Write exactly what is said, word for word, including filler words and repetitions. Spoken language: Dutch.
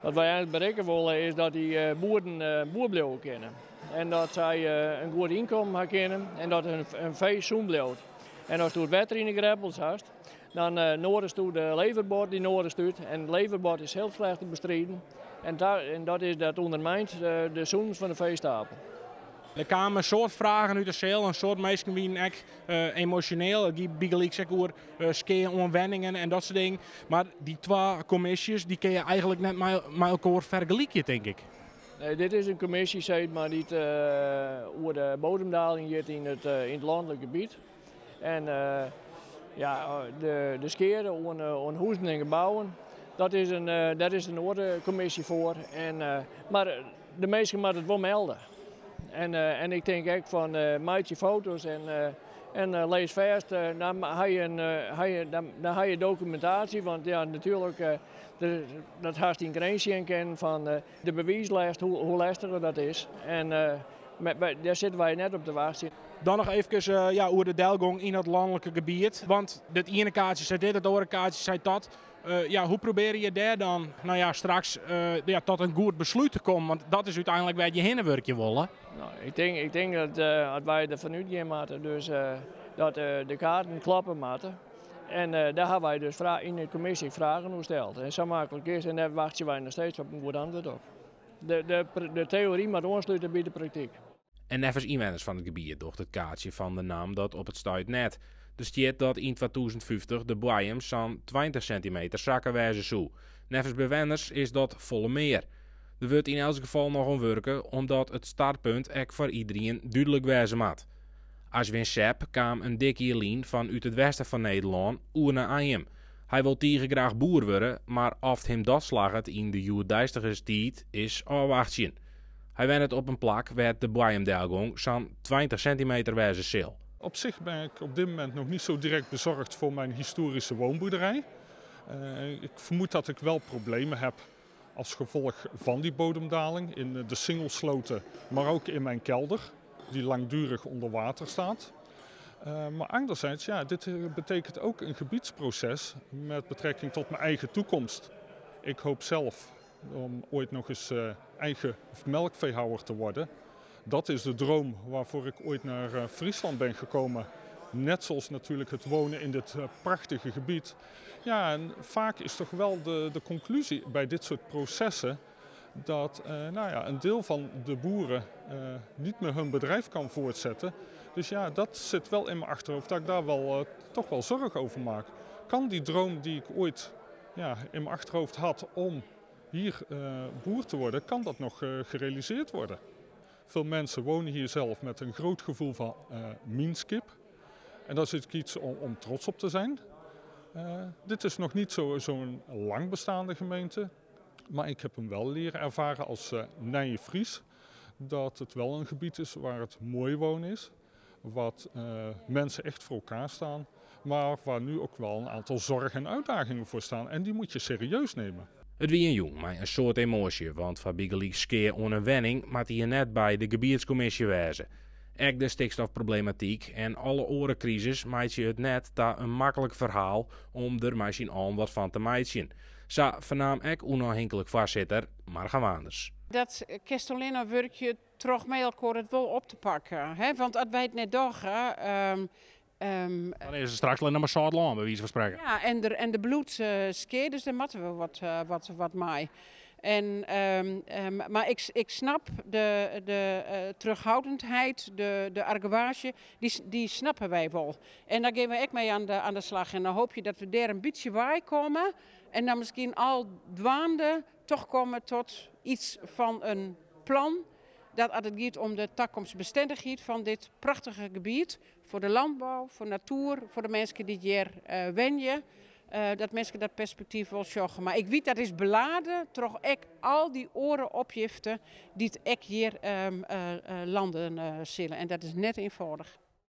Wat wij eigenlijk bereiken willen is dat die uh, boeren uh, boer blijven kunnen. En dat zij uh, een goed inkomen hebben kunnen en dat hun een vee zoen blijft. En als je het water in de greppels hebt, dan uh, nodig je de leverbord die nodig stuurt. En de leverbord is heel slecht te bestrijden. En, daar, en dat is dat ondermijnt de, de zoens van de veestapel. Er kwamen een soort vragen uit de cel, een soort mensen die echt uh, emotioneel, het gaat bijgelijk over uh, skeer onwenningen en dat soort dingen. Maar die twee commissies, die kun je eigenlijk net met elkaar vergelijken, denk ik. Nee, dit is een commissie, zeg maar, die uh, over de bodemdaling gaat in het, uh, in het landelijk gebied. En uh, ja, de, de skeren om uh, huizen en gebouwen, dat is een, uh, daar is een orde commissie voor. En, uh, maar de mensen moeten het wel melden. En, uh, en ik denk ook van uh, maak je foto's en, uh, en uh, lees vast. Uh, dan heb je, een, uh, heb je, dan, dan heb je documentatie, want ja, natuurlijk uh, de, dat haast in grens kennen van uh, de bewijslast, hoe, hoe lastiger dat is. En uh, met, met, daar zitten wij net op te wachten. Dan nog even uh, ja, over de delgong in het landelijke gebied. Want het ene kaartje zei dit, het andere kaartje zei dat. Uh, ja, hoe probeer je daar dan nou ja, straks uh, ja, tot een goed besluit te komen? Want dat is uiteindelijk waar je hinnewerkje willen. Nou, ik denk, ik denk dat, uh, dat wij er vanuit gaan moeten, dus uh, dat uh, de kaarten klappen moeten. En uh, daar hebben wij dus in de commissie vragen gesteld. En zo makkelijk is en daar wachten wij nog steeds op een goed antwoord op. De, de, de theorie moet aansluiten bij de praktijk. En nevens inwoners van het gebied docht het kaartje van de naam dat op het stuit net. Er staat dat in tweeduizend vijftig de boeien zo'n twintig centimeter zakken wijzen zou. Nevens bewoners is dat volle meer. Er wordt in elk geval nog aan werken, omdat het startpunt ook voor iedereen duidelijk wijzen moet. Ashwin Sepp kwam een dikke lijn van uit het westen van Nederland oer naar Ajem. Hij wil tegen graag boer worden, maar of hem dat slaget in de juurdijstige tijd is afwachten. Hij went het op een plak waar de boeiendelgong zo'n twintig centimeter wijze zeel. Op zich ben ik op dit moment nog niet zo direct bezorgd voor mijn historische woonboerderij. Uh, ik vermoed dat ik wel problemen heb als gevolg van die bodemdaling in de singelsloten, maar ook in mijn kelder, die langdurig onder water staat. Uh, maar anderzijds, ja, dit betekent ook een gebiedsproces met betrekking tot mijn eigen toekomst. Ik hoop zelf om ooit nog eens uh, eigen melkveehouder te worden. Dat is de droom waarvoor ik ooit naar uh, Friesland ben gekomen. Net zoals natuurlijk het wonen in dit uh, prachtige gebied. Ja, en vaak is toch wel de, de conclusie bij dit soort processen dat uh, nou ja, een deel van de boeren uh, niet meer hun bedrijf kan voortzetten. Dus ja, dat zit wel in mijn achterhoofd dat ik daar wel, uh, toch wel zorgen over maak. Kan die droom die ik ooit ja, in mijn achterhoofd had om hier uh, boer te worden, kan dat nog uh, gerealiseerd worden? Veel mensen wonen hier zelf met een groot gevoel van uh, minskip. En dat is iets om, om trots op te zijn. Uh, dit is nog niet zo'n zo lang bestaande gemeente. Maar ik heb hem wel leren ervaren als uh, Nije-Fries. Dat het wel een gebied is waar het mooi wonen is. Wat uh, mensen echt voor elkaar staan. Maar waar nu ook wel een aantal zorgen en uitdagingen voor staan. En die moet je serieus nemen. Het wie een jong, maar een soort emotie, want van Bigeliek skeer onder wenning maakt hij net bij de gebiedscommissie wijzen. Ook de stikstofproblematiek en alle orencrisis maakt je het net daar een makkelijk verhaal om er misschien al wat van te maken. Zo vernaam ik onafhankelijk voorzitter Marga Waanders. Dat Kestolina werkje terug met elkaar het wel op te pakken, hè? Want als wij het net doorgaan. Um, Um, dan is het straks alleen maar Zuid-Land, bij wijze van spreken. Ja, en de, en de bloedskeer, dus daar moeten we wat, uh, wat, wat mee. En, um, um, maar ik, ik snap de, de uh, terughoudendheid, de, de argwage, die, die snappen wij wel. En daar gaan we echt mee aan de, aan de slag. En dan hoop je dat we daar een beetje bij komen. En dan misschien al dwaande toch komen tot iets van een plan. Dat als het gaat om de toekomstbestendigheid van dit prachtige gebied. Voor de landbouw, voor natuur, voor de mensen die hier uh, wonen. Uh, dat mensen dat perspectief wil zorgen. Maar ik weet dat is beladen, toch ik al die oren opgiften die ik hier um, uh, uh, landen uh, zullen. En dat is net eenvoudig.